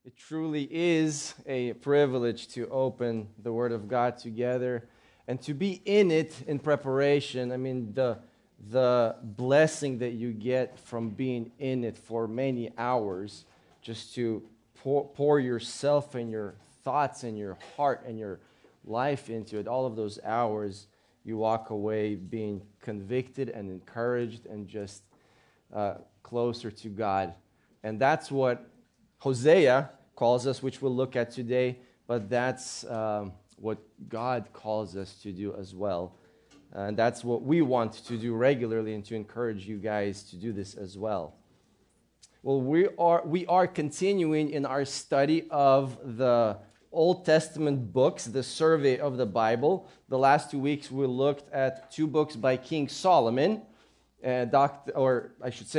It truly is a privilege to open the Word of God together and to be in it in preparation. I mean, the blessing that you get from being in it for many hours, just to pour yourself and your thoughts and your heart and your life into it, all of those hours, you walk away being convicted and encouraged and just closer to God. And that's what Hosea calls us, which we'll look at today, but that's what God calls us to do as well. And that's what we want to do regularly, and to encourage you guys to do this as well. Well, we are continuing in our study of the Old Testament books, the survey of the Bible. The last 2 weeks we looked at 2 books by King Solomon. Dr.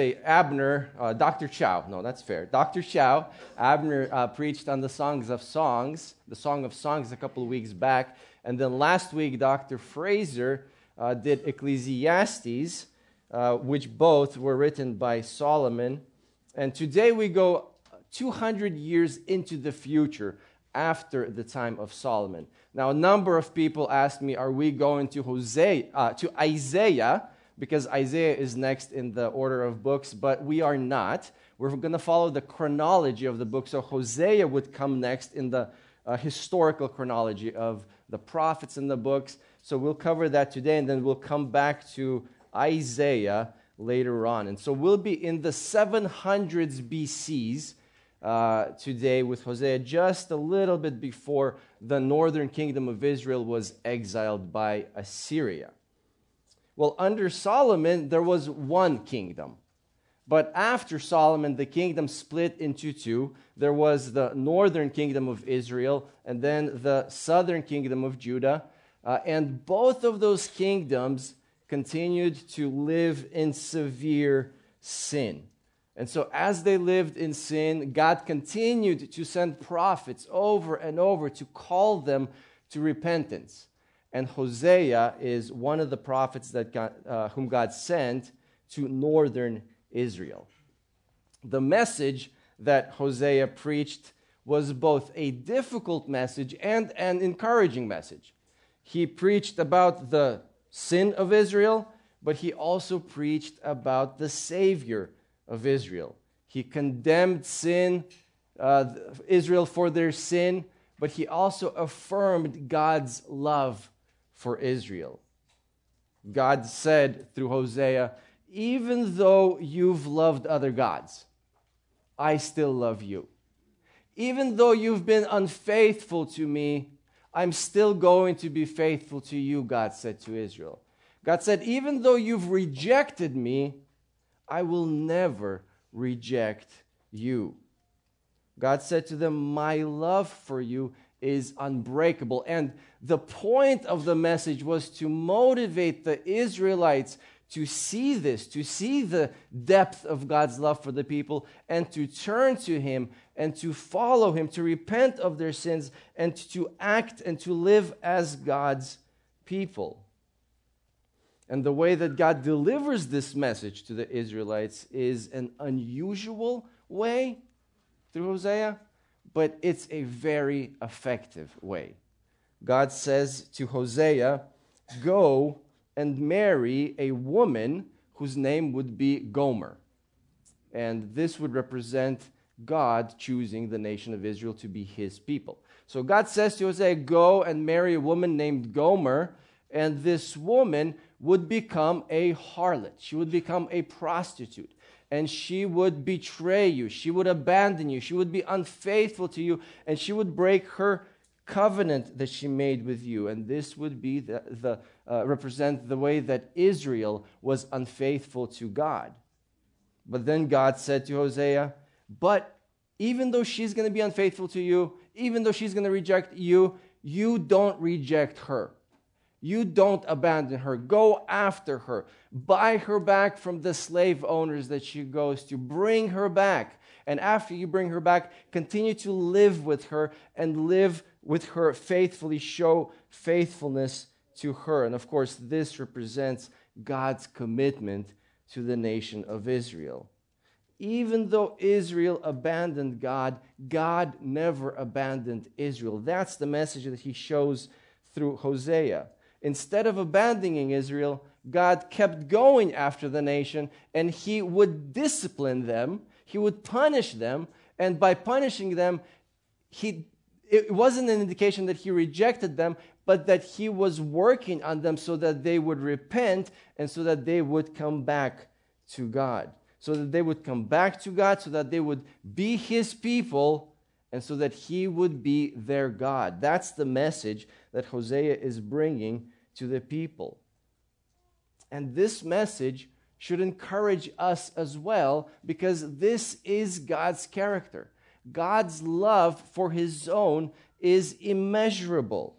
Chow. No, that's fair. Dr. Chow, Abner preached on the Song of Songs a couple of weeks back. And then last week, Dr. Fraser did Ecclesiastes, which both were written by Solomon. And today we go 200 years into the future after the time of Solomon. Now, a number of people asked me, are we going to Isaiah? Because Isaiah is next in the order of books, but we are not. We're going to follow the chronology of the book. So Hosea would come next in the historical chronology of the prophets and the books. So we'll cover that today, and then we'll come back to Isaiah later on. And so we'll be in the 700s BCs today with Hosea, just a little bit before the northern kingdom of Israel was exiled by Assyria. Well, under Solomon, there was one kingdom. But after Solomon, the kingdom split into 2. There was the northern kingdom of Israel and then the southern kingdom of Judah. And both of those kingdoms continued to live in severe sin. And so as they lived in sin, God continued to send prophets over and over to call them to repentance. And Hosea is one of the prophets whom God sent to northern Israel. The message that Hosea preached was both a difficult message and an encouraging message. He preached about the sin of Israel, but he also preached about the Savior of Israel. He condemned Israel for their sin, but he also affirmed God's love for Israel. God said through Hosea, even though you've loved other gods, I still love you. Even though you've been unfaithful to me, I'm still going to be faithful to you, God said to Israel. God said, even though you've rejected me, I will never reject you. God said to them, my love for you is unbreakable. And the point of the message was to motivate the Israelites to see this, to see the depth of God's love for the people, and to turn to Him and to follow Him, to repent of their sins, and to act and to live as God's people. And the way that God delivers this message to the Israelites is an unusual way through Hosea, but it's a very effective way. God says to Hosea, go and marry a woman whose name would be Gomer. And this would represent God choosing the nation of Israel to be His people. So God says to Hosea, go and marry a woman named Gomer, and this woman would become a harlot. She would become a prostitute. And she would betray you. She would abandon you. She would be unfaithful to you. And she would break her covenant that she made with you. And this would be represent the way that Israel was unfaithful to God. But then God said to Hosea, but even though she's going to be unfaithful to you, even though she's going to reject you, you don't reject her. You don't abandon her. Go after her. Buy her back from the slave owners that she goes to. Bring her back. And after you bring her back, continue to live with her and live with her faithfully. Show faithfulness to her. And of course, this represents God's commitment to the nation of Israel. even though Israel abandoned God, God never abandoned Israel. That's the message that he shows through Hosea. Instead of abandoning Israel, God kept going after the nation, and he would discipline them, he would punish them, and by punishing them, it wasn't an indication that he rejected them, but that he was working on them so that they would repent and so that they would come back to God. So that they would come back to God, so that they would be his people, and so that he would be their God. That's the message that Hosea is bringing to the people. And this message should encourage us as well, because this is God's character. God's love for his own is immeasurable.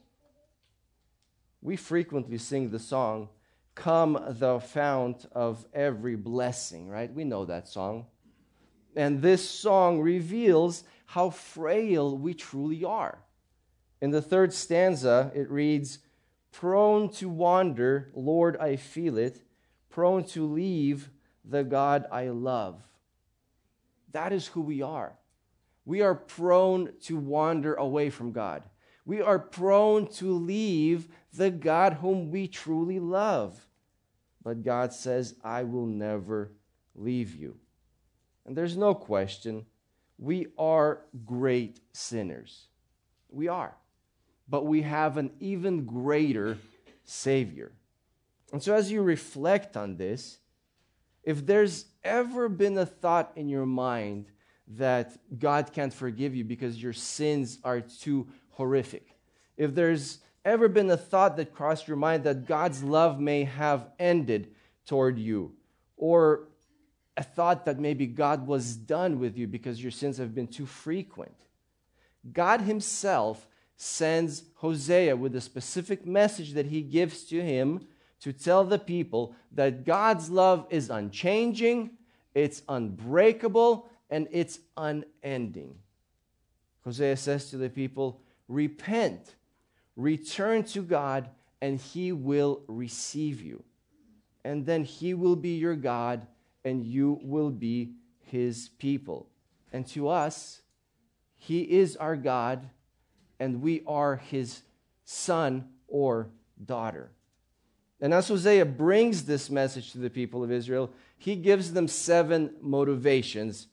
We frequently sing the song, "Come thou fount of every blessing," right? We know that song. And this song reveals how frail we truly are. In the third stanza, it reads, "Prone to wander, Lord, I feel it, prone to leave the God I love." That is who we are. We are prone to wander away from God. We are prone to leave the God whom we truly love. But God says, "I will never leave you." And there's no question, we are great sinners. We are. But we have an even greater Savior. And so as you reflect on this, if there's ever been a thought in your mind that God can't forgive you because your sins are too horrific, if there's ever been a thought that crossed your mind that God's love may have ended toward you, or a thought that maybe God was done with you because your sins have been too frequent, God himself sends Hosea with a specific message that he gives to him to tell the people that God's love is unchanging, it's unbreakable, and it's unending. Hosea says to the people, repent, return to God, and he will receive you. And then he will be your God, and you will be his people. And to us, he is our God, and we are his son or daughter. And as Hosea brings this message to the people of Israel, he gives them 7 motivations.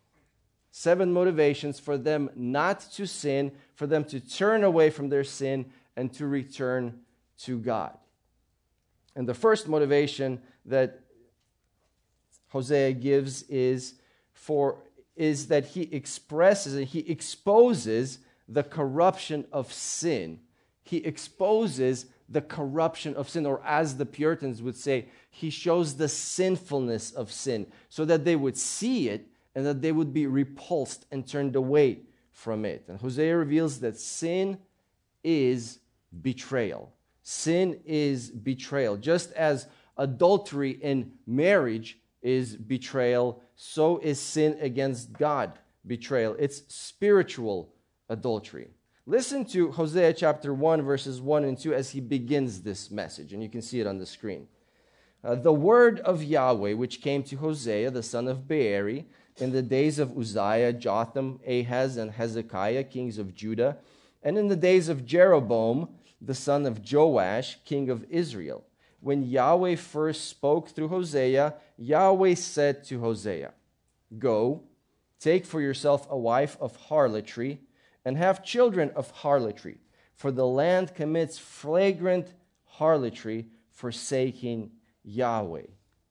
7 motivations for them not to sin, for them to turn away from their sin and to return to God. And the first motivation that Hosea gives is that he expresses and he exposes the corruption of sin. He exposes the corruption of sin, or as the Puritans would say, he shows the sinfulness of sin so that they would see it and that they would be repulsed and turned away from it. And Hosea reveals that sin is betrayal. Sin is betrayal. Just as adultery in marriage is betrayal, so is sin against God betrayal. It's spiritual adultery. Listen to Hosea chapter 1, verses 1 and 2 as he begins this message, and you can see it on the screen. The word of Yahweh, which came to Hosea, the son of Beeri, in the days of Uzziah, Jotham, Ahaz, and Hezekiah, kings of Judah, and in the days of Jeroboam, the son of Joash, king of Israel. When Yahweh first spoke through Hosea, Yahweh said to Hosea, "Go, take for yourself a wife of harlotry, and have children of harlotry, for the land commits flagrant harlotry, forsaking Yahweh."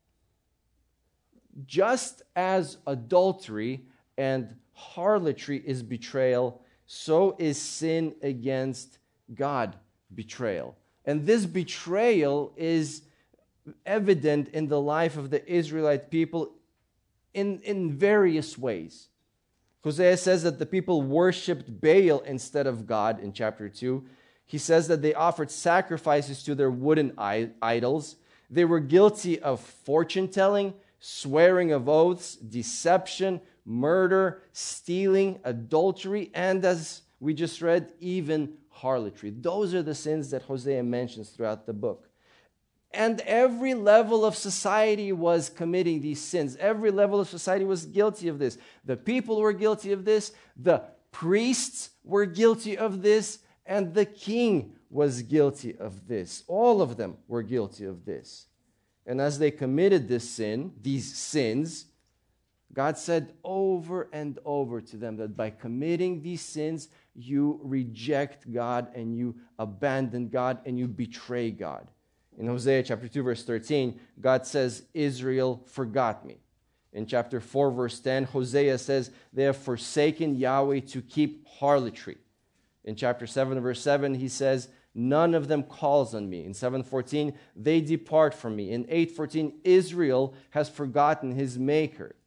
Just as adultery and harlotry is betrayal, so is sin against God betrayal. And this betrayal is evident in the life of the Israelite people in various ways. Hosea says that the people worshipped Baal instead of God in chapter 2. He says that they offered sacrifices to their wooden idols. They were guilty of fortune-telling, swearing of oaths, deception, murder, stealing, adultery, and as we just read, even harlotry. Those are the sins that Hosea mentions throughout the book. And every level of society was committing these sins. Every level of society was guilty of this. The people were guilty of this. The priests were guilty of this. And the king was guilty of this. All of them were guilty of this. And as they committed this sin, these sins, God said over and over to them that by committing these sins, you reject God and you abandon God and you betray God. In Hosea chapter 2, verse 13, God says, Israel forgot me. In chapter 4, verse 10, Hosea says, they have forsaken Yahweh to keep harlotry. In chapter 7, verse 7, he says, none of them calls on me. In 7:14, they depart from me. In 8:14, Israel has forgotten his maker.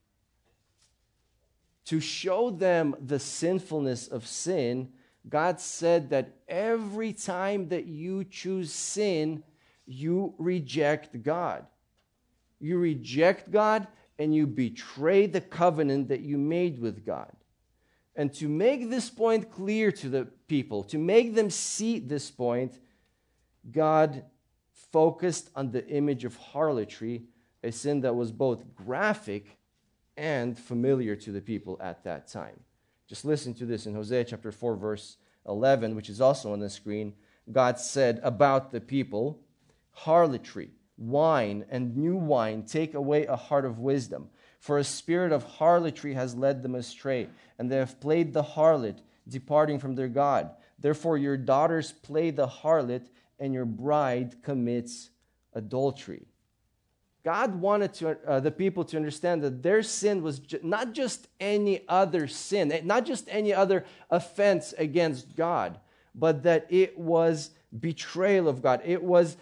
To show them the sinfulness of sin, God said that every time that you choose sin, you reject God. You reject God and you betray the covenant that you made with God. And to make this point clear to the people, to make them see this point, God focused on the image of harlotry, a sin that was both graphic and familiar to the people at that time. Just listen to this in Hosea chapter 4, verse 11, which is also on the screen. God said about the people, harlotry, wine, and new wine take away a heart of wisdom. For a spirit of harlotry has led them astray, and they have played the harlot, departing from their God. Therefore your daughters play the harlot, and your bride commits adultery. God wanted the people to understand that their sin was not just any other sin, not just any other offense against God, but that it was betrayal of God. It was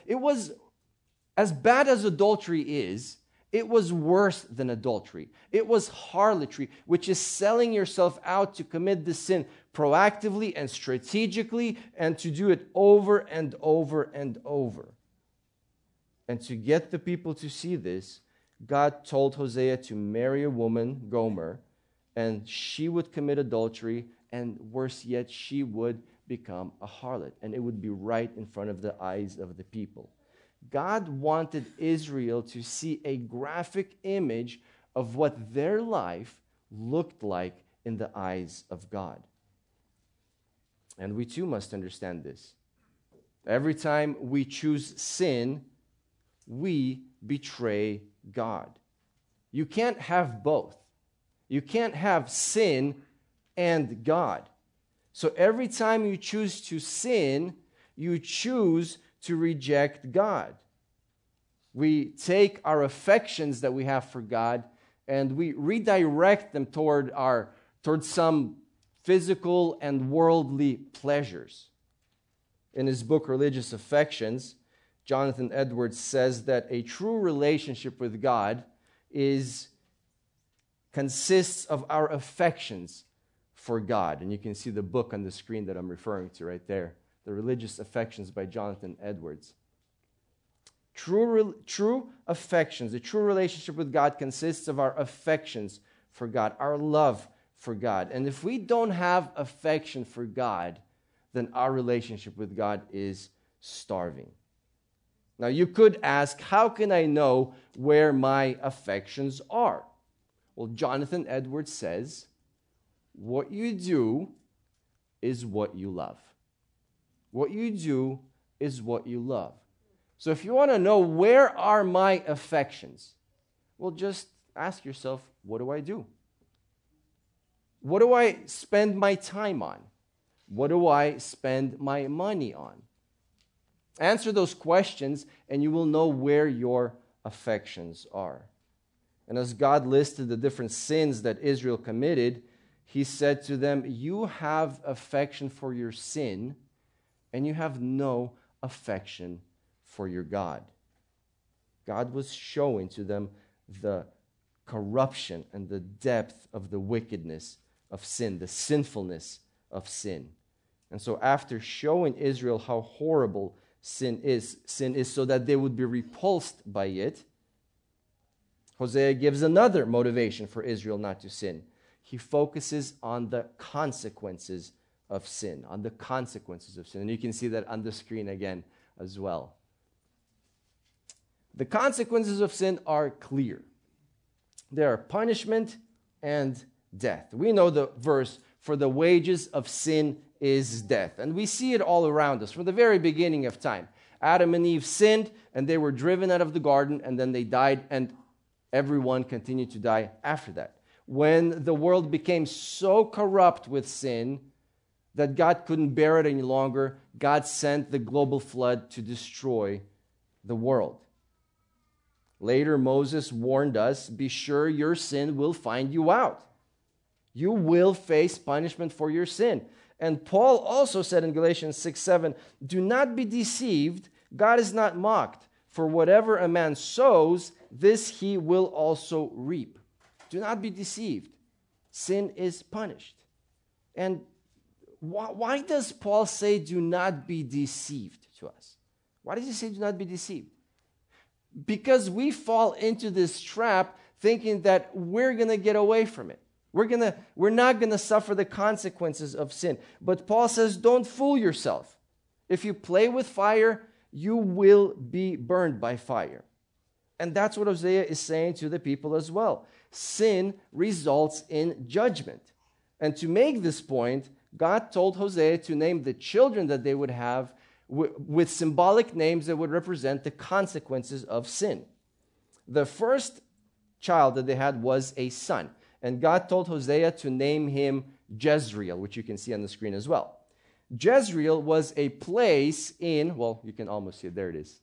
as bad as adultery is, it was worse than adultery. It was harlotry, which is selling yourself out to commit the sin proactively and strategically and to do it over and over and over. And to get the people to see this, God told Hosea to marry a woman, Gomer, and she would commit adultery, and worse yet, she would become a harlot, and it would be right in front of the eyes of the people. God wanted Israel to see a graphic image of what their life looked like in the eyes of God. And we too must understand this. Every time we choose sin, we betray God. You can't have both. You can't have sin and God. So every time you choose to sin, you choose to reject God. We take our affections that we have for God and we redirect them toward some physical and worldly pleasures. In his book, Religious Affections, Jonathan Edwards says that a true relationship with God consists of our affections for God. And you can see the book on the screen that I'm referring to right there, The Religious Affections by Jonathan Edwards. True affections, a true relationship with God consists of our affections for God, our love for God. And if we don't have affection for God, then our relationship with God is starving. Now, you could ask, how can I know where my affections are? Well, Jonathan Edwards says, what you do is what you love. What you do is what you love. So if you want to know where are my affections, well, just ask yourself, what do I do? What do I spend my time on? What do I spend my money on? Answer those questions and you will know where your affections are. And as God listed the different sins that Israel committed, he said to them, you have affection for your sin and you have no affection for your God. God was showing to them the corruption and the depth of the wickedness of sin, the sinfulness of sin. And so after showing Israel how horrible sin is so that they would be repulsed by it, Hosea gives another motivation for Israel not to sin. He focuses on the consequences of sin, on the consequences of sin. And you can see that on the screen again as well. The consequences of sin are clear. They are punishment and death. We know the verse, for the wages of sin is death. And we see it all around us from the very beginning of time. Adam and Eve sinned, and they were driven out of the garden, and then they died, and everyone continued to die after that. When the world became so corrupt with sin that God couldn't bear it any longer, God sent the global flood to destroy the world. Later, Moses warned us, be sure your sin will find you out. You will face punishment for your sin. And Paul also said in Galatians 6:7, do not be deceived, God is not mocked. For whatever a man sows, this he will also reap. Do not be deceived. Sin is punished. And why does Paul say do not be deceived to us? Why does he say do not be deceived? Because we fall into this trap thinking that we're going to get away from it. We're not going to suffer the consequences of sin. But Paul says, don't fool yourself. If you play with fire, you will be burned by fire. And that's what Hosea is saying to the people as well. Sin results in judgment. And to make this point, God told Hosea to name the children that they would have with symbolic names that would represent the consequences of sin. The first child that they had was a son. And God told Hosea to name him Jezreel, which you can see on the screen as well. Jezreel was a place in, well, you can almost see it. There it is.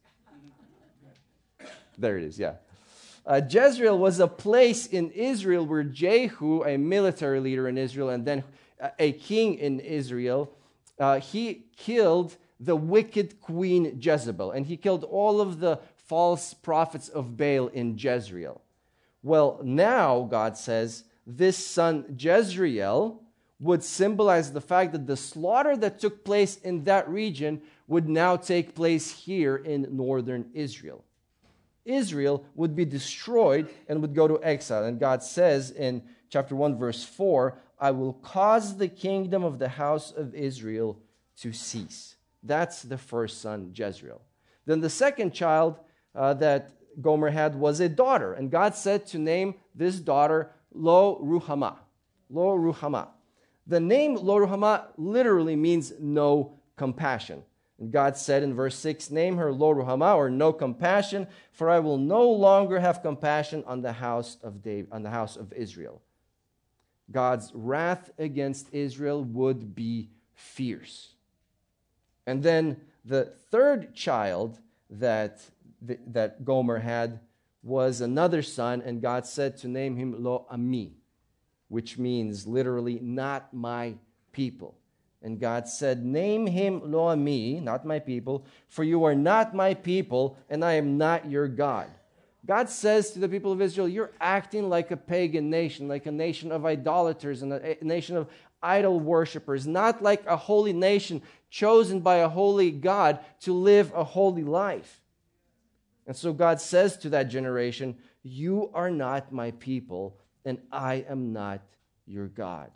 There it is, yeah. Jezreel was a place in Israel where Jehu, a military leader in Israel, and then a king in Israel, he killed the wicked queen Jezebel, and he killed all of the false prophets of Baal in Jezreel. Well, now, God says, this son Jezreel would symbolize the fact that the slaughter that took place in that region would now take place here in northern Israel. Israel would be destroyed and would go to exile. And God says in chapter 1, verse 4, I will cause the kingdom of the house of Israel to cease. That's the first son, Jezreel. Then the second child that Gomer had was a daughter. And God said to name this daughter Lo Ruhamah. Lo Ruhamah. The name Lo Ruhamah literally means no compassion. And God said in verse 6, name her Lo Ruhamah, or no compassion, for I will no longer have compassion on the house of David, on the house of Israel. God's wrath against Israel would be fierce. And then the third child that Gomer had was another son, and God said to name him Lo Ami, which means literally, not my people. And God said, name him Lo Ami, not my people, for you are not my people, and I am not your God. God says to the people of Israel, you're acting like a pagan nation, like a nation of idolaters and a nation of idol worshippers, not like a holy nation chosen by a holy God to live a holy life. And so God says to that generation, you are not my people, and I am not your God.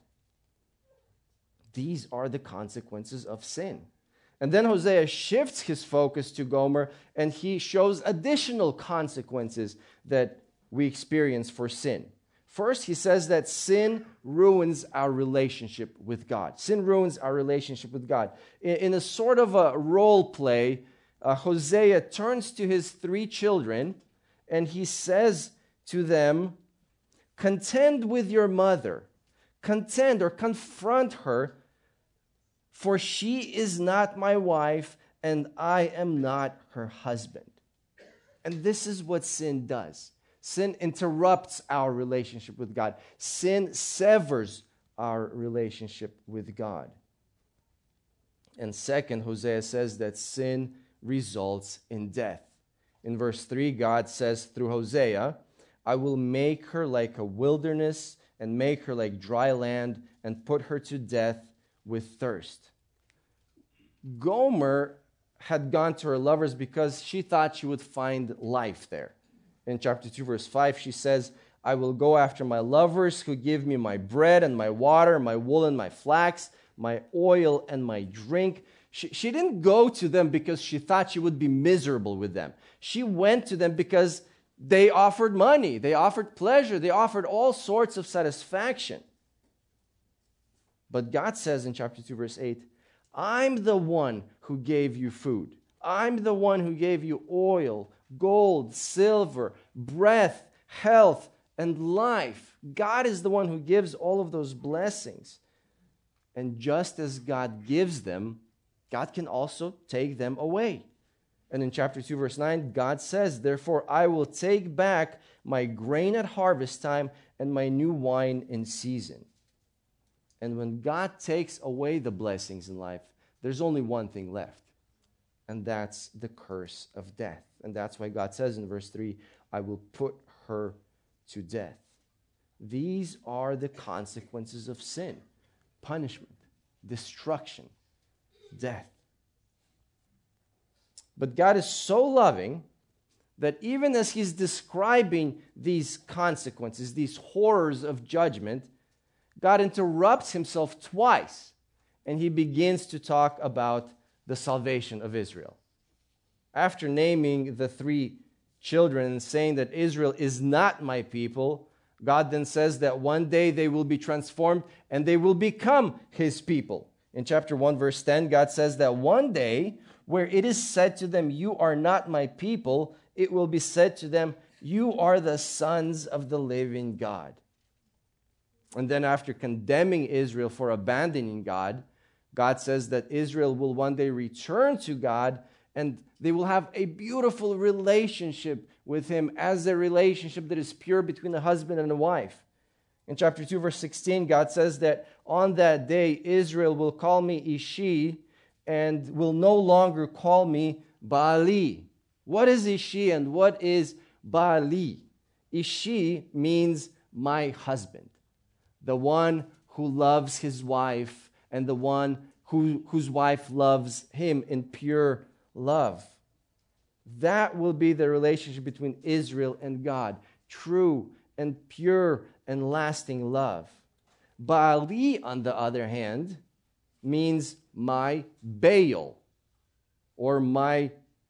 These are the consequences of sin. And then Hosea shifts his focus to Gomer, and he shows additional consequences that we experience for sin. First, he says that sin ruins our relationship with God. Sin ruins our relationship with God. In a sort of a role play, Hosea turns to his three children, and he says to them, contend with your mother. Contend or confront her, for she is not my wife, and I am not her husband. And this is what sin does. Sin interrupts our relationship with God. Sin severs our relationship with God. And second, Hosea says that sin results in death. In verse 3, God says through Hosea, I will make her like a wilderness and make her like dry land and put her to death with thirst. Gomer had gone to her lovers because she thought she would find life there. In chapter 2, verse 5, she says, I will go after my lovers who give me my bread and my water, my wool and my flax, my oil and my drink. She didn't go to them because she thought she would be miserable with them. She went to them because they offered money, they offered pleasure, they offered all sorts of satisfaction. But God says in chapter 2, verse 8, I'm the one who gave you food. I'm the one who gave you oil, gold, silver, breath, health, and life. God is the one who gives all of those blessings. And just as God gives them, God can also take them away. And in chapter 2, verse 9, God says, therefore, I will take back my grain at harvest time and my new wine in season. And when God takes away the blessings in life, there's only one thing left. And that's the curse of death. And that's why God says in verse 3, I will put her to death. These are the consequences of sin: punishment, destruction, death. But God is so loving that even as He's describing these consequences, these horrors of judgment, God interrupts Himself twice, and He begins to talk about the salvation of Israel. After naming the 3 children and saying that Israel is not my people, God then says that one day they will be transformed and they will become His people. In chapter 1, verse 10, God says that one day, where it is said to them, you are not my people, it will be said to them, you are the sons of the living God. And then after condemning Israel for abandoning God, God says that Israel will one day return to God and they will have a beautiful relationship with Him as a relationship that is pure between a husband and a wife. In chapter 2, verse 16, God says that on that day, Israel will call me Ishi and will no longer call me Baali. What is Ishi and what is Baali? Ishi means my husband, the one who loves his wife and the one whose wife loves him in pure love. That will be the relationship between Israel and God, true and pure and lasting love. Baali, on the other hand, means my Baal, or my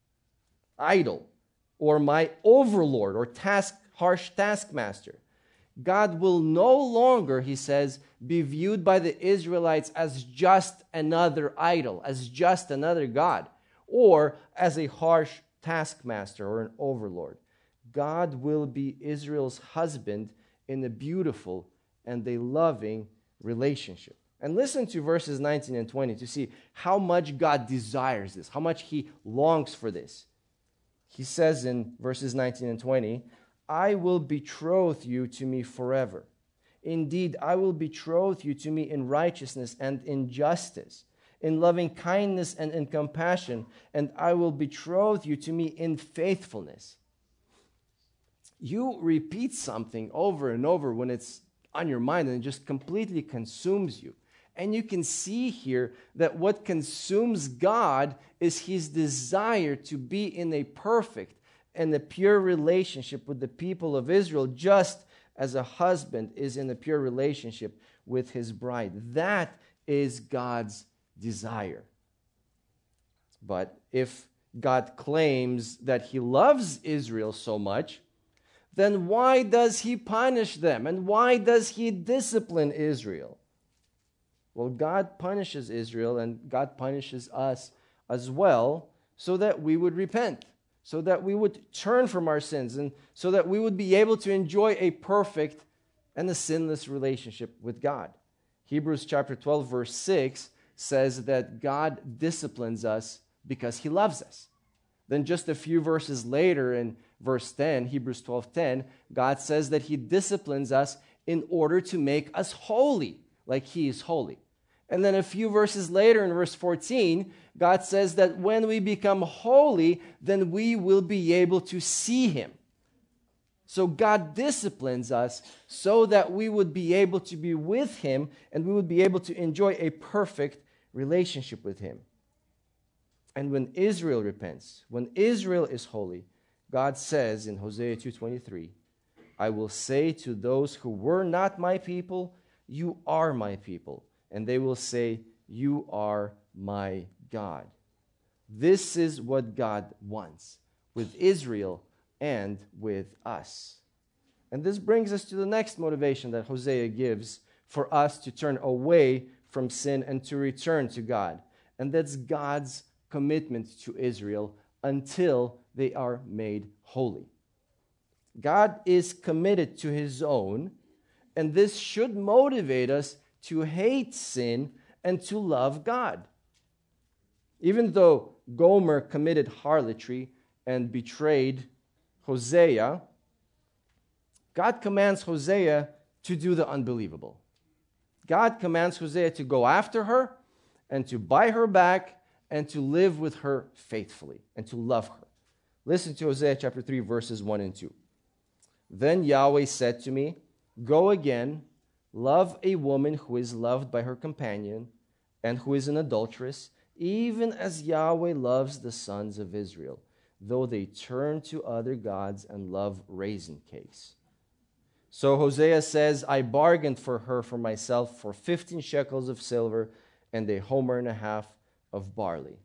idol, or my overlord, or harsh taskmaster. God will no longer, he says, be viewed by the Israelites as just another idol, as just another God, or as a harsh taskmaster or an overlord. God will be Israel's husband in a beautiful and a loving relationship. And listen to verses 19 and 20 to see how much God desires this, how much He longs for this. He says in verses 19 and 20, I will betroth you to me forever. Indeed, I will betroth you to me in righteousness and in justice, in loving kindness and in compassion, and I will betroth you to me in faithfulness. You repeat something over and over when it's on your mind and it just completely consumes you. And you can see here that what consumes God is His desire to be in a perfect and a pure relationship with the people of Israel, just as a husband is in a pure relationship with his bride. That is God's desire. But if God claims that He loves Israel so much, then why does He punish them? And why does He discipline Israel? Well, God punishes Israel and God punishes us as well so that we would repent, so that we would turn from our sins, and so that we would be able to enjoy a perfect and a sinless relationship with God. Hebrews chapter 12, verse 6 says that God disciplines us because He loves us. Then just a few verses later in verse 10, Hebrews 12:10, God says that He disciplines us in order to make us holy, like He is holy. And then a few verses later in verse 14, God says that when we become holy, then we will be able to see Him. So God disciplines us so that we would be able to be with Him and we would be able to enjoy a perfect relationship with Him. And when Israel repents, when Israel is holy, God says in Hosea 2:23, I will say to those who were not my people, you are my people. And they will say, you are my God. This is what God wants with Israel and with us. And this brings us to the next motivation that Hosea gives for us to turn away from sin and to return to God. And that's God's commitment to Israel until they are made holy. God is committed to his own, and this should motivate us to hate sin and to love God. Even though Gomer committed harlotry and betrayed Hosea, God commands Hosea to do the unbelievable. God commands Hosea to go after her and to buy her back and to live with her faithfully and to love her. Listen to Hosea chapter 3, verses 1 and 2. Then Yahweh said to me, go again, love a woman who is loved by her companion and who is an adulteress, even as Yahweh loves the sons of Israel, though they turn to other gods and love raisin cakes. So Hosea says, I bargained for her for myself for 15 shekels of silver and a homer and a half of barley.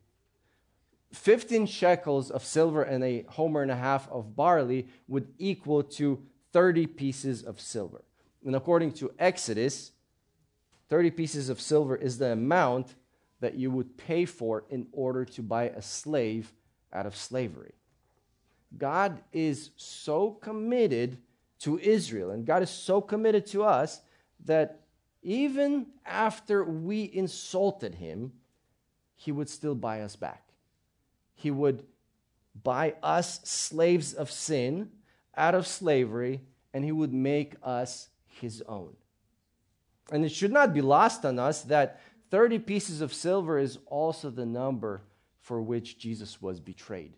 15 shekels of silver and a homer and a half of barley would equal to 30 pieces of silver. And according to Exodus, 30 pieces of silver is the amount that you would pay for in order to buy a slave out of slavery. God is so committed to Israel, and God is so committed to us that even after we insulted him, he would still buy us back. He would buy us slaves of sin out of slavery, and he would make us his own. And it should not be lost on us that 30 pieces of silver is also the number for which Jesus was betrayed.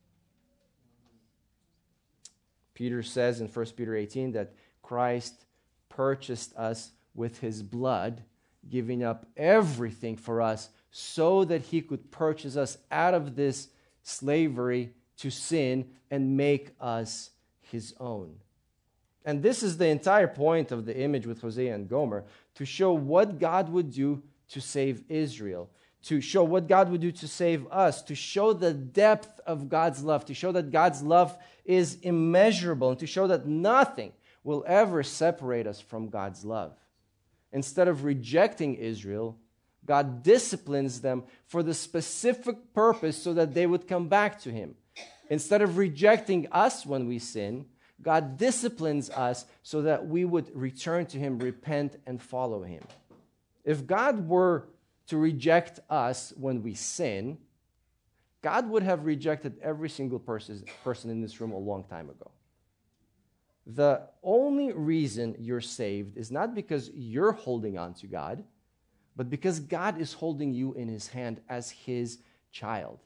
Peter says in 1 Peter 18 that Christ purchased us with his blood, giving up everything for us so that he could purchase us out of this slavery to sin and make us his own. And this is the entire point of the image with Hosea and Gomer, to show what God would do to save Israel, to show what God would do to save us, to show the depth of God's love, to show that God's love is immeasurable, and to show that nothing will ever separate us from God's love. Instead of rejecting Israel, God disciplines them for the specific purpose so that they would come back to him. Instead of rejecting us when we sin, God disciplines us so that we would return to him, repent, and follow him. If God were to reject us when we sin, God would have rejected every single person in this room a long time ago. The only reason you're saved is not because you're holding on to God, but because God is holding you in his hand as his child.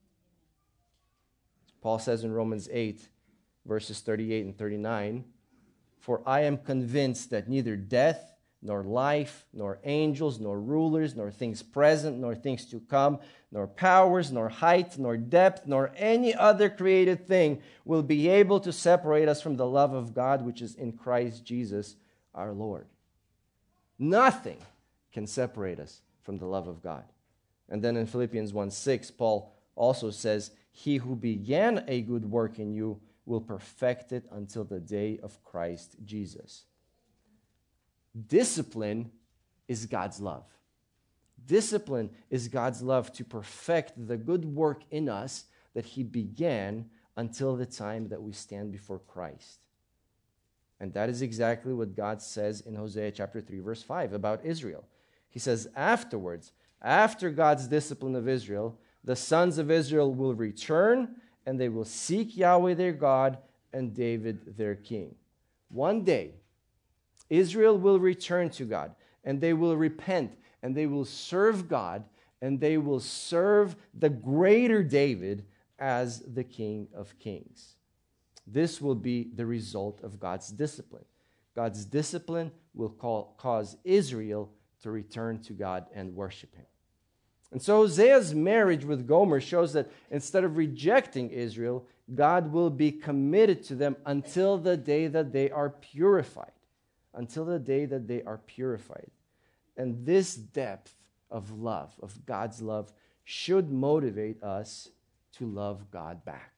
Paul says in Romans 8, verses 38 and 39, for I am convinced that neither death, nor life, nor angels, nor rulers, nor things present, nor things to come, nor powers, nor height, nor depth, nor any other created thing will be able to separate us from the love of God which is in Christ Jesus our Lord. Nothing can separate us from the love of God. And then in Philippians 1:6, Paul also says, he who began a good work in you will perfect it until the day of Christ Jesus. Discipline is God's love. Discipline is God's love to perfect the good work in us that he began until the time that we stand before Christ. And that is exactly what God says in Hosea chapter 3, verse 5 about Israel. He says, afterwards, after God's discipline of Israel, the sons of Israel will return and they will seek Yahweh their God and David their king. One day, Israel will return to God, and they will repent, and they will serve God, and they will serve the greater David as the King of Kings. This will be the result of God's discipline. God's discipline will cause Israel to return to God and worship him. And so Hosea's marriage with Gomer shows that instead of rejecting Israel, God will be committed to them until the day that they are purified. Until the day that they are purified. And this depth of love, of God's love, should motivate us to love God back.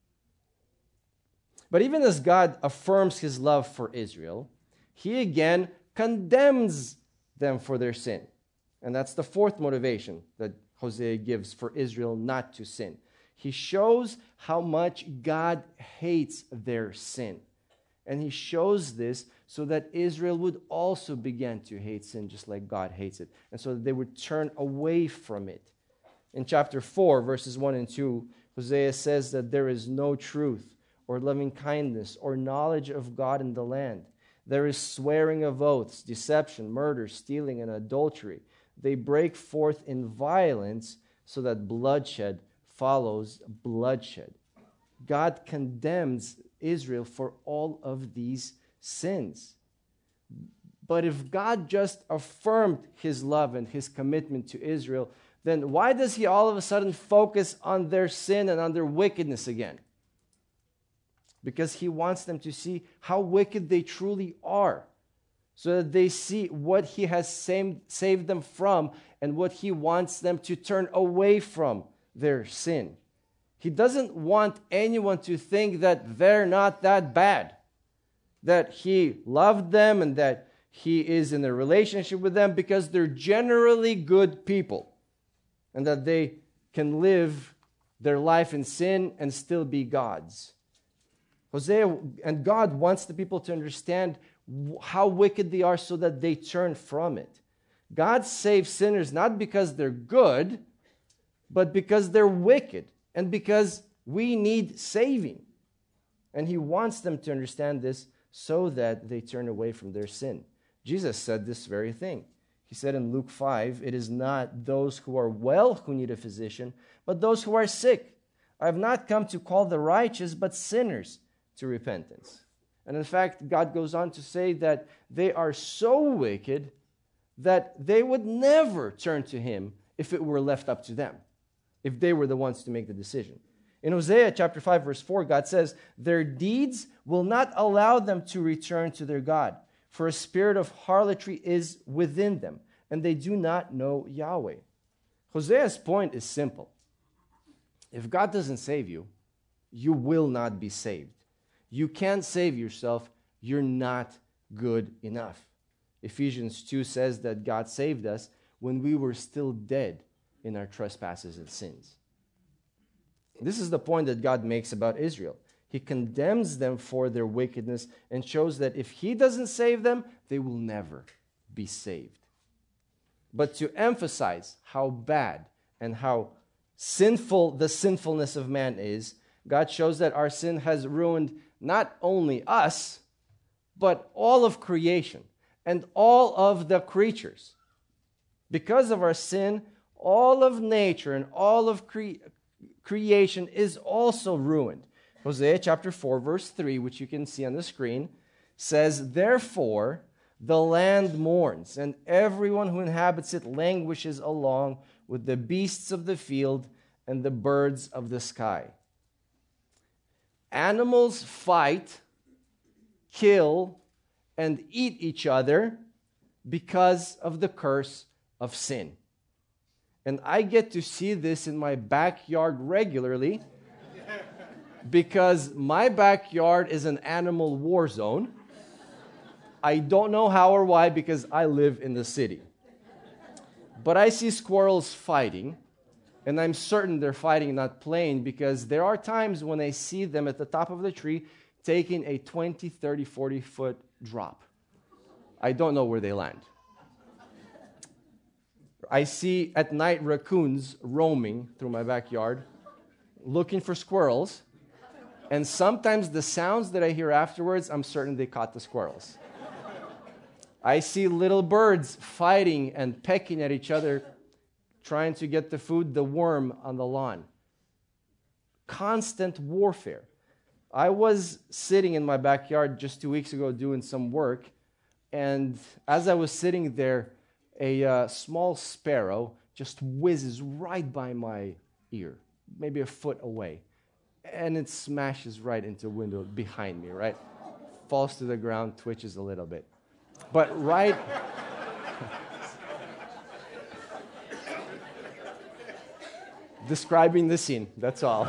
But even as God affirms his love for Israel, he again condemns them for their sin. And that's the fourth motivation that Hosea gives for Israel not to sin. He shows how much God hates their sin. And he shows this so that Israel would also begin to hate sin just like God hates it. And so that they would turn away from it. In chapter 4, verses 1 and 2, Hosea says that there is no truth or loving kindness or knowledge of God in the land. There is swearing of oaths, deception, murder, stealing, and adultery. They break forth in violence so that bloodshed follows bloodshed. God condemns Israel for all of these sins. But if God just affirmed his love and his commitment to Israel, then why does he all of a sudden focus on their sin and on their wickedness again? Because he wants them to see how wicked they truly are, so that they see what he has saved them from and what he wants them to turn away from their sin. He doesn't want anyone to think that they're not that bad, that he loved them and that he is in a relationship with them because they're generally good people and that they can live their life in sin and still be God's. Hosea and God wants the people to understand how wicked they are so that they turn from it. God saves sinners not because they're good, but because they're wicked and because we need saving. And he wants them to understand this so that they turn away from their sin. Jesus said this very thing. He said in Luke 5, "It is not those who are well who need a physician, but those who are sick. I have not come to call the righteous, but sinners to repentance." And in fact, God goes on to say that they are so wicked that they would never turn to him if it were left up to them, if they were the ones to make the decision. In Hosea chapter 5, verse 4, God says, "Their deeds will not allow them to return to their God, for a spirit of harlotry is within them, and they do not know Yahweh." Hosea's point is simple. If God doesn't save you, you will not be saved. You can't save yourself. You're not good enough. Ephesians 2 says that God saved us when we were still dead in our trespasses and sins. This is the point that God makes about Israel. He condemns them for their wickedness and shows that if he doesn't save them, they will never be saved. But to emphasize how bad and how sinful the sinfulness of man is, God shows that our sin has ruined not only us, but all of creation and all of the creatures. Because of our sin, all of nature and all of creation is also ruined. Hosea chapter 4, verse 3, which you can see on the screen, says, "Therefore the land mourns, and everyone who inhabits it languishes along with the beasts of the field and the birds of the sky." Animals fight, kill, and eat each other because of the curse of sin. And I get to see this in my backyard regularly because my backyard is an animal war zone. I don't know how or why because I live in the city. But I see squirrels fighting. And I'm certain they're fighting, not playing, because there are times when I see them at the top of the tree taking a 20, 30, 40-foot drop. I don't know where they land. I see at night raccoons roaming through my backyard, looking for squirrels. And sometimes the sounds that I hear afterwards, I'm certain they caught the squirrels. I see little birds fighting and pecking at each other, trying to get the food, the worm on the lawn. Constant warfare. I was sitting in my backyard just 2 weeks ago doing some work, and as I was sitting there, a small sparrow just whizzes right by my ear, maybe a foot away, and it smashes right into a window behind me, right? Falls to the ground, twitches a little bit. But right... Describing the scene, that's all.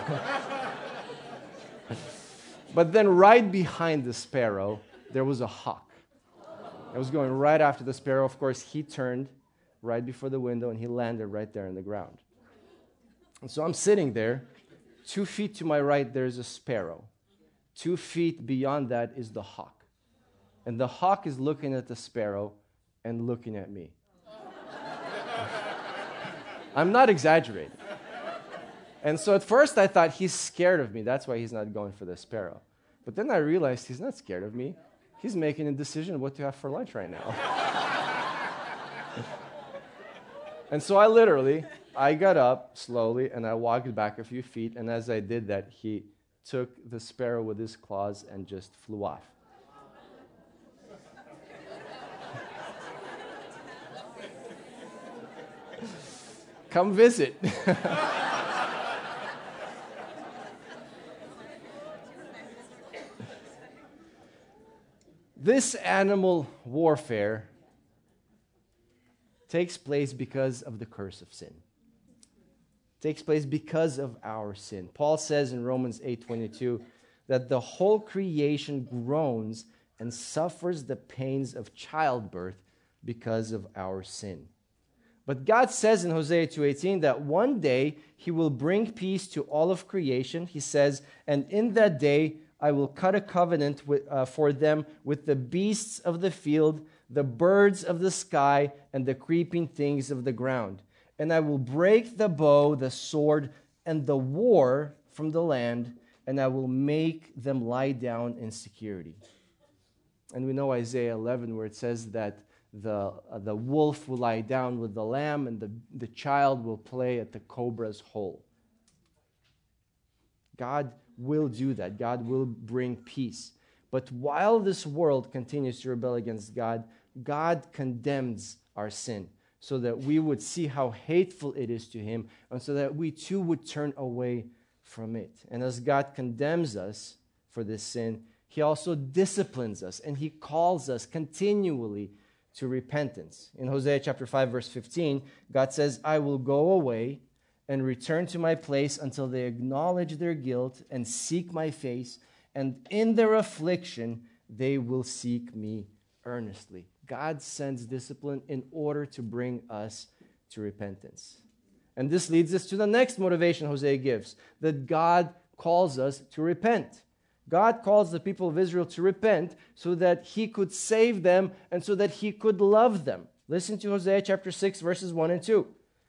But then right behind the sparrow, there was a hawk. It was going right after the sparrow. Of course, he turned right before the window, and he landed right there in the ground. And so I'm sitting there. 2 feet to my right, there's a sparrow. 2 feet beyond that is the hawk. And the hawk is looking at the sparrow and looking at me. I'm not exaggerating. And so at first I thought he's scared of me. That's why he's not going for the sparrow. But then I realized he's not scared of me. He's making a decision what to have for lunch right now. And so I got up slowly and I walked back a few feet. And as I did that, he took the sparrow with his claws and just flew off. Come visit. This animal warfare takes place because of the curse of sin. It takes place because of our sin. Paul says in Romans 8:22 that the whole creation groans and suffers the pains of childbirth because of our sin. But God says in Hosea 2:18 that one day he will bring peace to all of creation. He says, and in that day I will cut a covenant for them with the beasts of the field, the birds of the sky, and the creeping things of the ground. And I will break the bow, the sword, and the war from the land, and I will make them lie down in security. And we know Isaiah 11 where it says that the wolf will lie down with the lamb, and the child will play at the cobra's hole. God will do that. God will bring peace. But while this world continues to rebel against God, God condemns our sin so that we would see how hateful it is to him, and so that we too would turn away from it. And as God condemns us for this sin, he also disciplines us, and he calls us continually to repentance. In Hosea chapter 5, verse 15, God says, I will go away and return to my place until they acknowledge their guilt and seek my face, and in their affliction they will seek me earnestly. God sends discipline in order to bring us to repentance. And this leads us to the next motivation Hosea gives, that God calls us to repent. God calls the people of Israel to repent so that he could save them and so that he could love them. Listen to Hosea chapter 6, verses 1 and 2.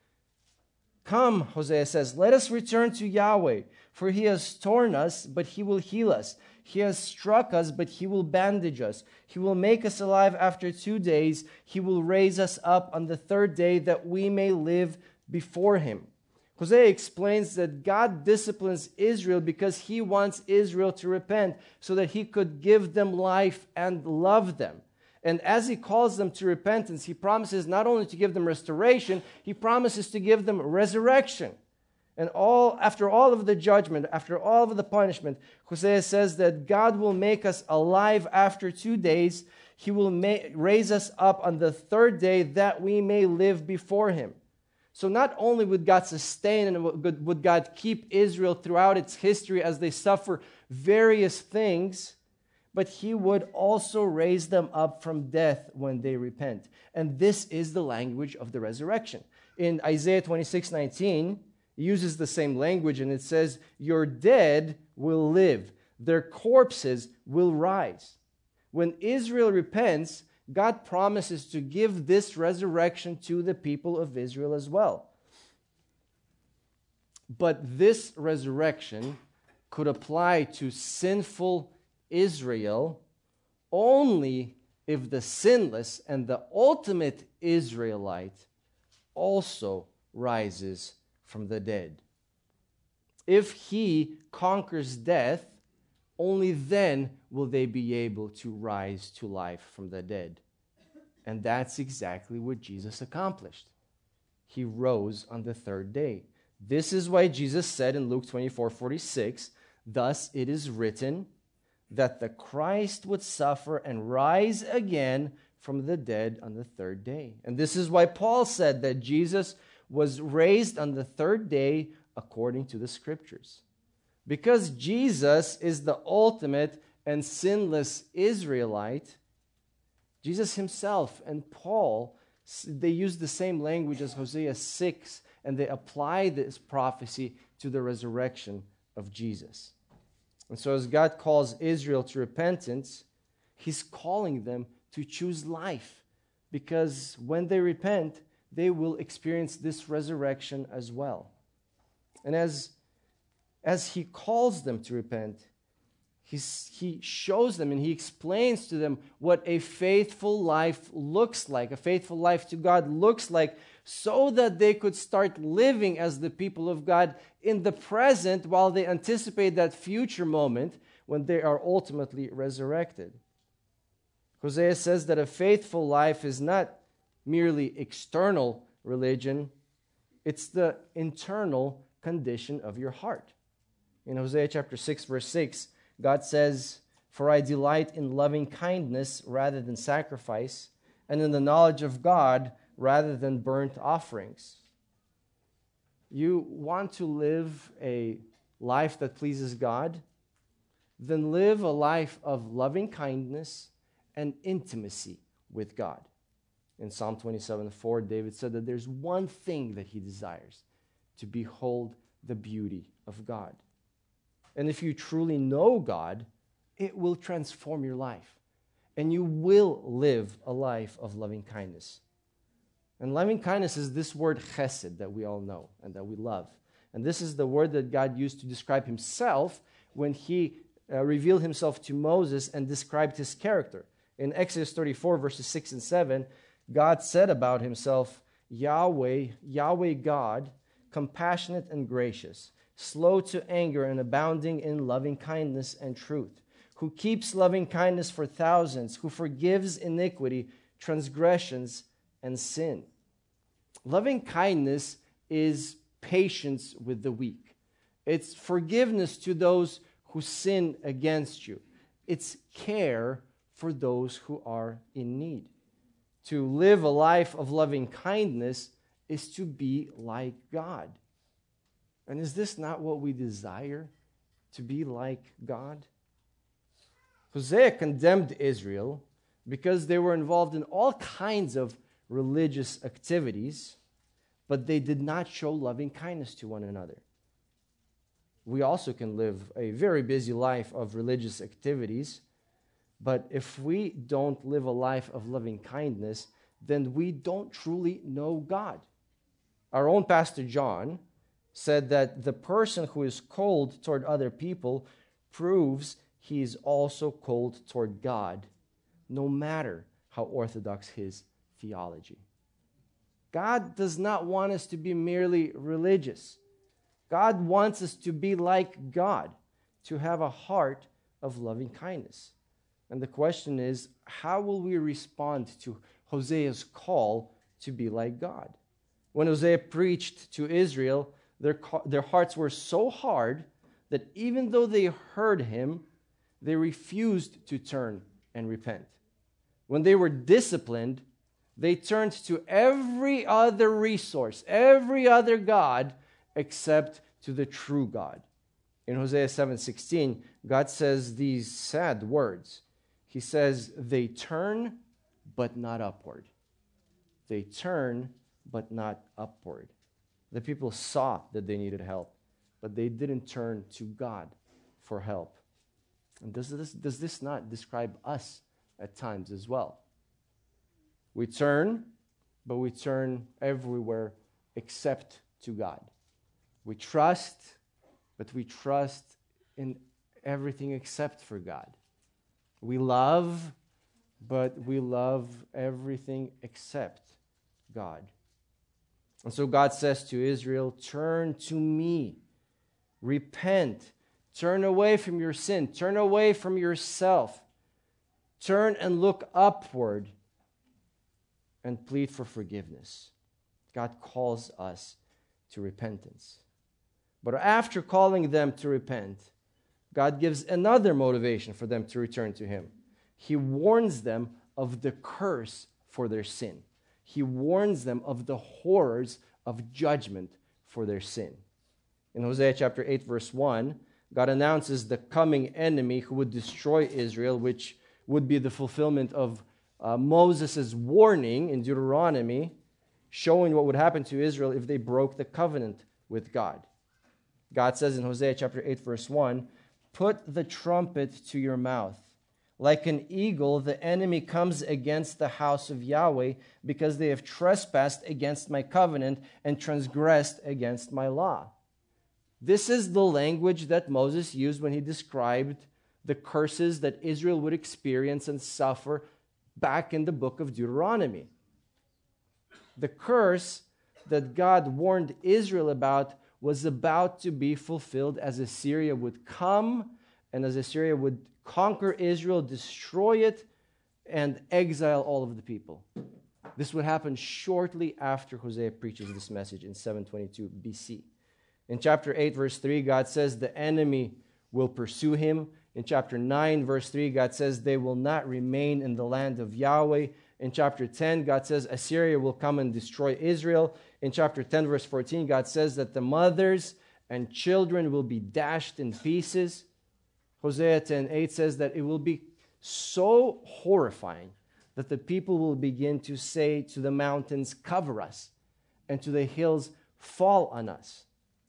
Come, Hosea says, let us return to Yahweh, for he has torn us, but he will heal us. He has struck us, but he will bandage us. He will make us alive after 2 days. He will raise us up on the third day that we may live before him. Hosea explains that God disciplines Israel because he wants Israel to repent so that he could give them life and love them. And as he calls them to repentance, he promises not only to give them restoration, he promises to give them resurrection. And after all of the judgment, after all of the punishment, Hosea says that God will make us alive after 2 days. He will raise us up on the third day that we may live before him. So not only would God sustain and would God keep Israel throughout its history as they suffer various things, but he would also raise them up from death when they repent. And this is the language of the resurrection. In Isaiah 26:19, it uses the same language, and it says, your dead will live, their corpses will rise. When Israel repents, God promises to give this resurrection to the people of Israel as well. But this resurrection could apply to sinful Israel only if the sinless and the ultimate Israelite also rises from the dead. If he conquers death, only then will they be able to rise to life from the dead. And that's exactly what Jesus accomplished. He rose on the third day. This is why Jesus said in Luke 24:46, thus it is written that the Christ would suffer and rise again from the dead on the third day. And this is why Paul said that Jesus was raised on the third day according to the Scriptures. Because Jesus is the ultimate and sinless Israelite, Jesus himself and Paul, they use the same language as Hosea 6, and they apply this prophecy to the resurrection of Jesus. And so as God calls Israel to repentance, he's calling them to choose life, because when they repent, they will experience this resurrection as well. And as he calls them to repent, he shows them and he explains to them what a faithful life looks like, a faithful life to God looks like, so that they could start living as the people of God in the present while they anticipate that future moment when they are ultimately resurrected. Hosea says that a faithful life is not merely external religion, it's the internal condition of your heart. In Hosea chapter 6, verse 6, God says, "For I delight in loving kindness rather than sacrifice, and in the knowledge of God rather than burnt offerings." You want to live a life that pleases God? Then live a life of loving kindness and intimacy with God. In Psalm 27:4, David said that there's one thing that he desires, to behold the beauty of God. And if you truly know God, it will transform your life, and you will live a life of loving kindness. And loving kindness is this word chesed that we all know and that we love. And this is the word that God used to describe himself when he revealed himself to Moses and described his character. In Exodus 34, verses 6 and 7, God said about himself, Yahweh, Yahweh God, compassionate and gracious, slow to anger and abounding in loving kindness and truth, who keeps loving kindness for thousands, who forgives iniquity, transgressions, and sin. Loving kindness is patience with the weak. It's forgiveness to those who sin against you. It's care for those who are in need. To live a life of loving kindness is to be like God. And is this not what we desire? To be like God? Hosea condemned Israel because they were involved in all kinds of religious activities, but they did not show loving kindness to one another. We also can live a very busy life of religious activities, but if we don't live a life of loving kindness, then we don't truly know God. Our own Pastor John said that the person who is cold toward other people proves he is also cold toward God, no matter how orthodox his theology. God does not want us to be merely religious. God wants us to be like God, to have a heart of loving kindness. And the question is, how will we respond to Hosea's call to be like God? When Hosea preached to Israel, their hearts were so hard that even though they heard him, they refused to turn and repent. When they were disciplined, they turned to every other resource, every other god, except to the true God. In Hosea 7:16, God says these sad words. He says, "They turn, but not upward." They turn, but not upward. The people saw that they needed help, but they didn't turn to God for help. And does this not describe us at times as well? We turn, but we turn everywhere except to God. We trust, but we trust in everything except for God. We love, but we love everything except God. And so God says to Israel, turn to me, repent, turn away from your sin, turn away from yourself, turn and look upward and plead for forgiveness. God calls us to repentance. But after calling them to repent, God gives another motivation for them to return to him. He warns them of the curse for their sin. He warns them of the horrors of judgment for their sin. In Hosea chapter 8, verse 1, God announces the coming enemy who would destroy Israel, which would be the fulfillment of Moses' warning in Deuteronomy, showing what would happen to Israel if they broke the covenant with God. God says in Hosea chapter 8, verse 1, "Put the trumpet to your mouth. Like an eagle, the enemy comes against the house of Yahweh, because they have trespassed against my covenant and transgressed against my law." This is the language that Moses used when he described the curses that Israel would experience and suffer back in the book of Deuteronomy. The curse that God warned Israel about was about to be fulfilled as Assyria would come and as Assyria would conquer Israel, destroy it, and exile all of the people. This would happen shortly after Hosea preaches this message in 722 BC. In chapter 8, verse 3, God says the enemy will pursue him. In chapter 9, verse 3, God says they will not remain in the land of Yahweh. In chapter 10, God says Assyria will come and destroy Israel. In chapter 10, verse 14, God says that the mothers and children will be dashed in pieces. Hosea 10:8 says that it will be so horrifying that the people will begin to say to the mountains, "Cover us," and to the hills, "Fall on us."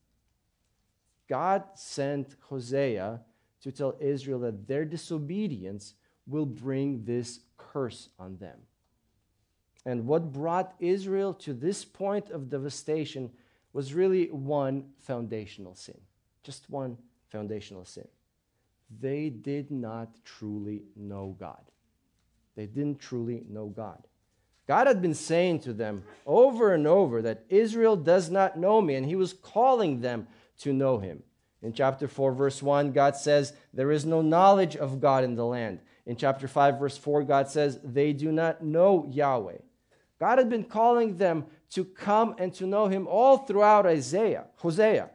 God sent Hosea to tell Israel that their disobedience will bring this curse on them. And what brought Israel to this point of devastation was really one foundational sin. Just one foundational sin. They did not truly know God. They didn't truly know God. God had been saying to them over and over that Israel does not know me, and he was calling them to know him. In chapter 4, verse 1, God says, there is no knowledge of God in the land. In chapter 5, verse 4, God says, they do not know Yahweh. God had been calling them to come and to know him all throughout Hosea.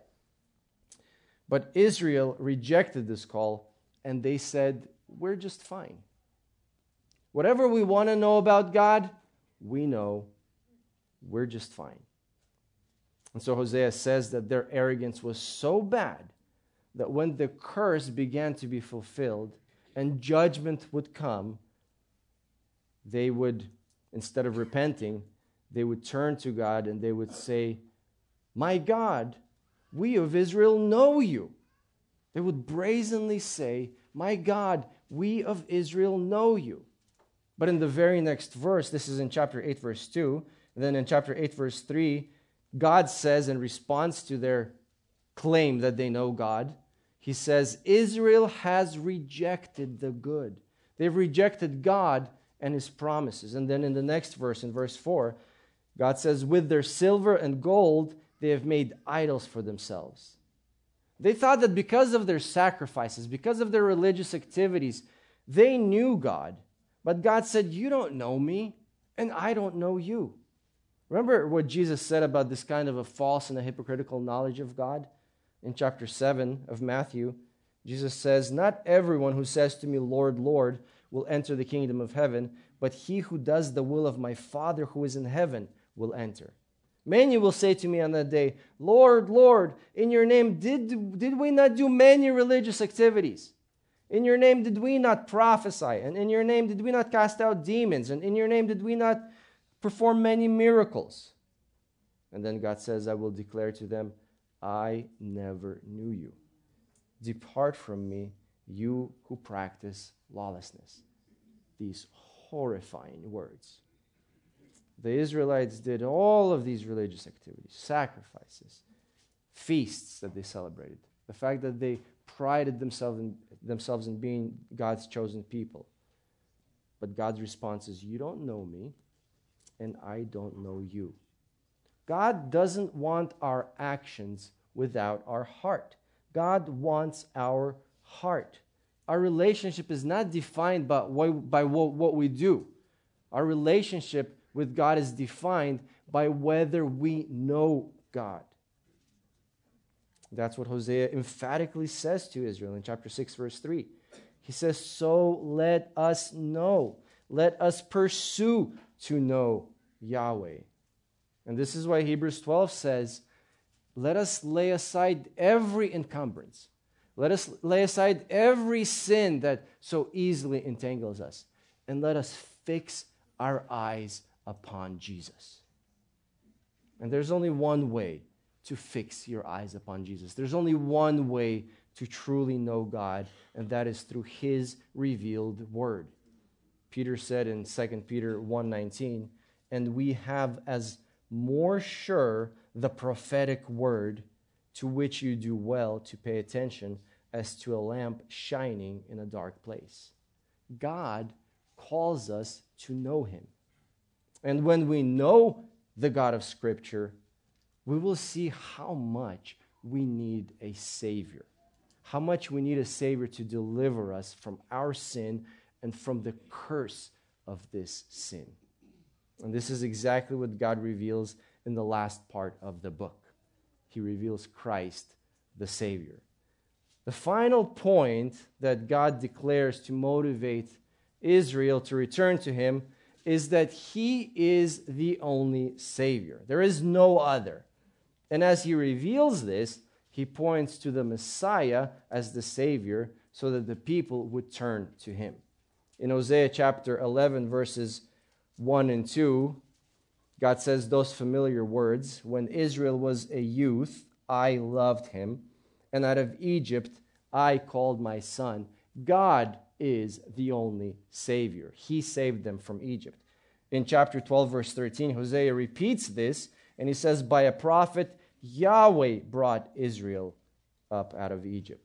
But Israel rejected this call, and they said, we're just fine. Whatever we want to know about God, we know we're just fine. And so Hosea says that their arrogance was so bad that when the curse began to be fulfilled and judgment would come, they would, instead of repenting, they would turn to God and they would say, "My God, we of Israel know you." They would brazenly say, "My God, we of Israel know you." But in the very next verse, this is in chapter 8, verse 2, and then in chapter 8, verse 3, God says in response to their claim that they know God, he says, Israel has rejected the good. They've rejected God and his promises. And then in the next verse, in verse 4, God says, with their silver and gold, they have made idols for themselves. They thought that because of their sacrifices, because of their religious activities, they knew God. But God said, you don't know me, and I don't know you. Remember what Jesus said about this kind of a false and a hypocritical knowledge of God? In chapter 7 of Matthew, Jesus says, not everyone who says to me, Lord, Lord, will enter the kingdom of heaven, but he who does the will of my Father who is in heaven will enter. Many will say to me on that day, Lord, Lord, in your name did we not do many religious activities? In your name did we not prophesy? And in your name did we not cast out demons? And in your name did we not perform many miracles? And then God says, I will declare to them, I never knew you. Depart from me, you who practice lawlessness. These horrifying words. The Israelites did all of these religious activities, sacrifices, feasts that they celebrated, the fact that they prided themselves in being God's chosen people. But God's response is, you don't know me, and I don't know you. God doesn't want our actions without our heart. God wants our heart. Our relationship is not defined by what we do. Our relationship with God is defined by whether we know God. That's what Hosea emphatically says to Israel in chapter 6, verse 3. He says, so let us know, let us pursue to know Yahweh. And this is why Hebrews 12 says, let us lay aside every encumbrance. Let us lay aside every sin that so easily entangles us. And let us fix our eyes upon Jesus. And there's only one way to fix your eyes upon Jesus. There's only one way to truly know God, and that is through His revealed word. Peter said in 2 Peter 1:19, and we have as more sure the prophetic word, to which you do well to pay attention, as to a lamp shining in a dark place. God calls us to know Him. And when we know the God of Scripture, we will see how much we need a Savior. How much we need a Savior to deliver us from our sin and from the curse of this sin. And this is exactly what God reveals in the last part of the book. He reveals Christ, the Savior. The final point that God declares to motivate Israel to return to Him is that He is the only Savior. There is no other. And as He reveals this, He points to the Messiah as the Savior so that the people would turn to Him. In Hosea chapter 11, verses 1 and 2, God says those familiar words, when Israel was a youth, I loved him, and out of Egypt I called my son. God is the only Savior. He saved them from Egypt. In chapter 12, verse 13, Hosea repeats this, and he says, by a prophet, Yahweh brought Israel up out of Egypt.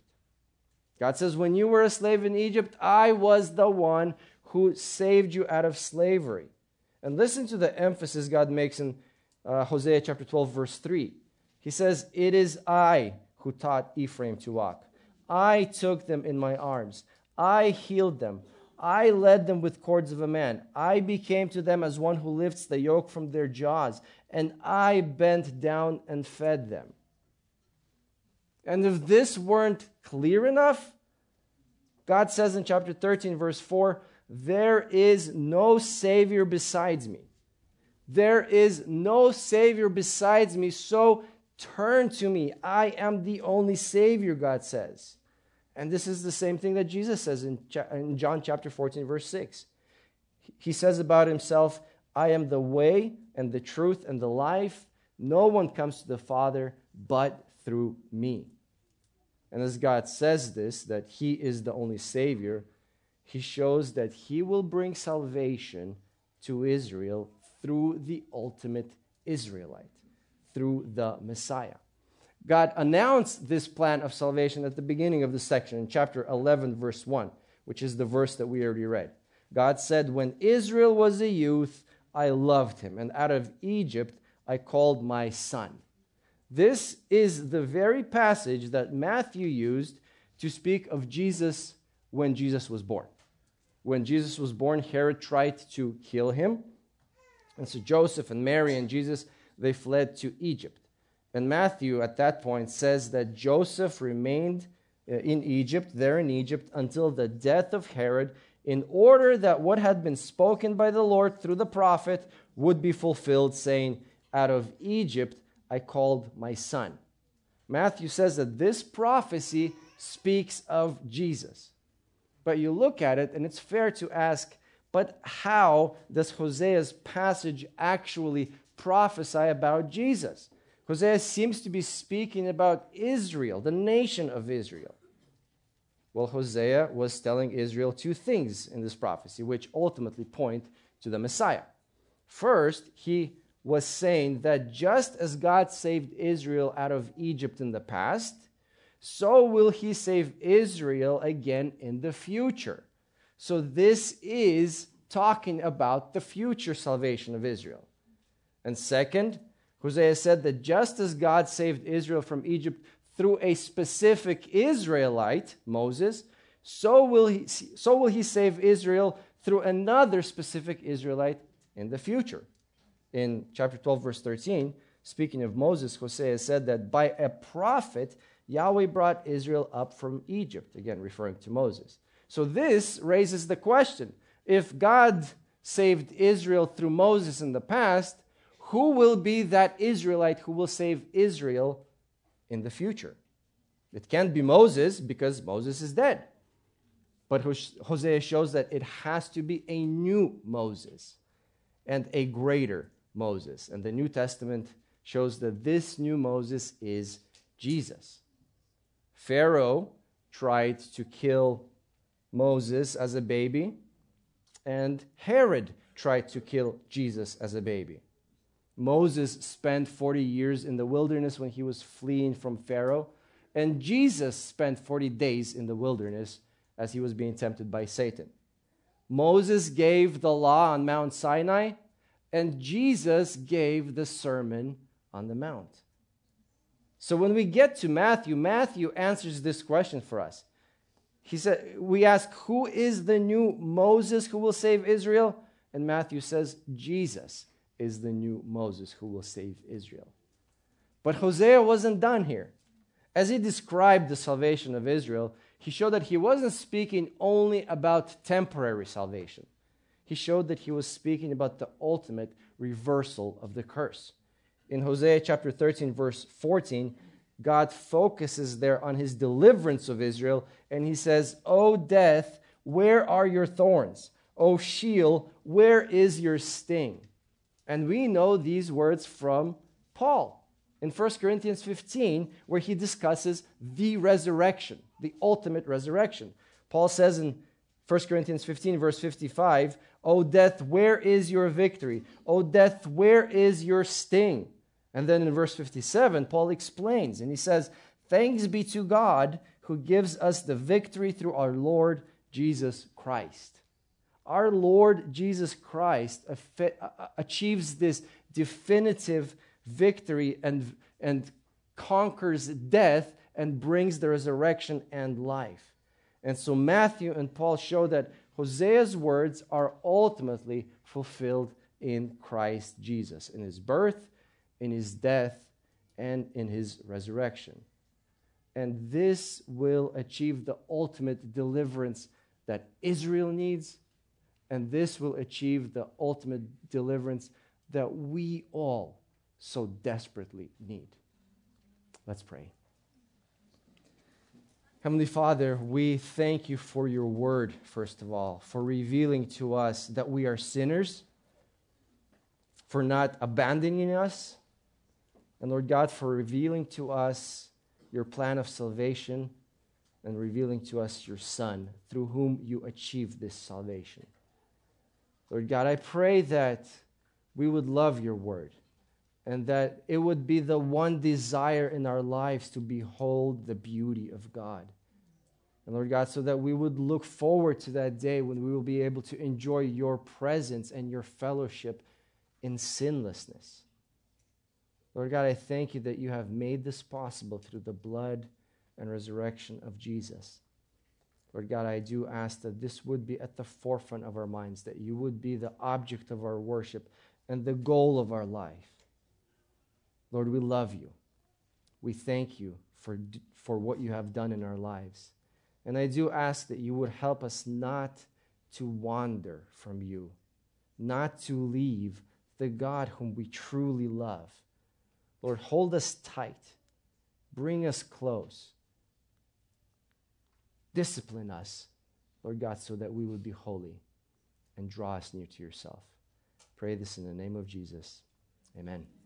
God says, when you were a slave in Egypt, I was the one who saved you out of slavery. And listen to the emphasis God makes in Hosea chapter 12, verse 3. He says, it is I who taught Ephraim to walk. I took them in my arms. I healed them. I led them with cords of a man. I became to them as one who lifts the yoke from their jaws. And I bent down and fed them. And if this weren't clear enough, God says in chapter 13, verse 4, there is no Savior besides me. There is no Savior besides me, so turn to me. I am the only Savior, God says. And this is the same thing that Jesus says in John chapter 14, verse 6. He says about Himself, I am the way and the truth and the life. No one comes to the Father but through me. And as God says this, that He is the only Savior, He shows that He will bring salvation to Israel through the ultimate Israelite, through the Messiah. God announced this plan of salvation at the beginning of the section in chapter 11, verse 1, which is the verse that we already read. God said, when Israel was a youth, I loved him, and out of Egypt I called my son. This is the very passage that Matthew used to speak of Jesus when Jesus was born. When Jesus was born, Herod tried to kill him. And so Joseph and Mary and Jesus, they fled to Egypt. And Matthew at that point says that Joseph remained in Egypt, there in Egypt, until the death of Herod, in order that what had been spoken by the Lord through the prophet would be fulfilled, saying, out of Egypt I called my son. Matthew says that this prophecy speaks of Jesus. But you look at it, and it's fair to ask, but how does Hosea's passage actually prophesy about Jesus? Hosea seems to be speaking about Israel, the nation of Israel. Well, Hosea was telling Israel two things in this prophecy, which ultimately point to the Messiah. First, he was saying that just as God saved Israel out of Egypt in the past, so will He save Israel again in the future. So this is talking about the future salvation of Israel. And second, Hosea said that just as God saved Israel from Egypt through a specific Israelite, Moses, so will he save Israel through another specific Israelite in the future. In chapter 12, verse 13, speaking of Moses, Hosea said that by a prophet, Yahweh brought Israel up from Egypt, again referring to Moses. So this raises the question, if God saved Israel through Moses in the past, who will be that Israelite who will save Israel in the future. It can't be Moses because Moses is dead. But Hosea shows that it has to be a new Moses and a greater Moses. And the New Testament shows that this new Moses is Jesus. Pharaoh tried to kill Moses as a baby, and Herod tried to kill Jesus as a baby. Moses spent 40 years in the wilderness when he was fleeing from Pharaoh, and Jesus spent 40 days in the wilderness as he was being tempted by Satan. Moses gave the law on Mount Sinai, and Jesus gave the Sermon on the Mount. So when we get to Matthew, Matthew answers this question for us. He said, we ask, who is the new Moses who will save Israel? And Matthew says, Jesus is the new Moses who will save Israel. But Hosea wasn't done here. As he described the salvation of Israel, he showed that he wasn't speaking only about temporary salvation. He showed that he was speaking about the ultimate reversal of the curse. In Hosea chapter 13, verse 14, God focuses there on his deliverance of Israel, and he says, O death, where are your thorns? O Sheol, where is your sting? And we know these words from Paul in 1 Corinthians 15, where he discusses the resurrection, the ultimate resurrection. Paul says in 1 Corinthians 15, verse 55, O death, where is your victory? O death, where is your sting? And then in verse 57, Paul explains, and he says, Thanks be to God who gives us the victory through our Lord Jesus Christ. Our Lord Jesus Christ achieves this definitive victory and conquers death and brings the resurrection and life. And so Matthew and Paul show that Hosea's words are ultimately fulfilled in Christ Jesus, in his birth, in his death, and in his resurrection. And this will achieve the ultimate deliverance that Israel needs, and this will achieve the ultimate deliverance that we all so desperately need. Let's pray. Heavenly Father, we thank you for your word, first of all, for revealing to us that we are sinners, for not abandoning us, and Lord God, for revealing to us your plan of salvation and revealing to us your Son, through whom you achieved this salvation. Lord God, I pray that we would love your word and that it would be the one desire in our lives to behold the beauty of God. And Lord God, so that we would look forward to that day when we will be able to enjoy your presence and your fellowship in sinlessness. Lord God, I thank you that you have made this possible through the blood and resurrection of Jesus. Lord God, I do ask that this would be at the forefront of our minds, that you would be the object of our worship and the goal of our life. Lord, we love you. We thank you for what you have done in our lives. And I do ask that you would help us not to wander from you, not to leave the God whom we truly love. Lord, hold us tight. Bring us close. Discipline us, Lord God, so that we would be holy and draw us near to yourself. Pray this in the name of Jesus. Amen.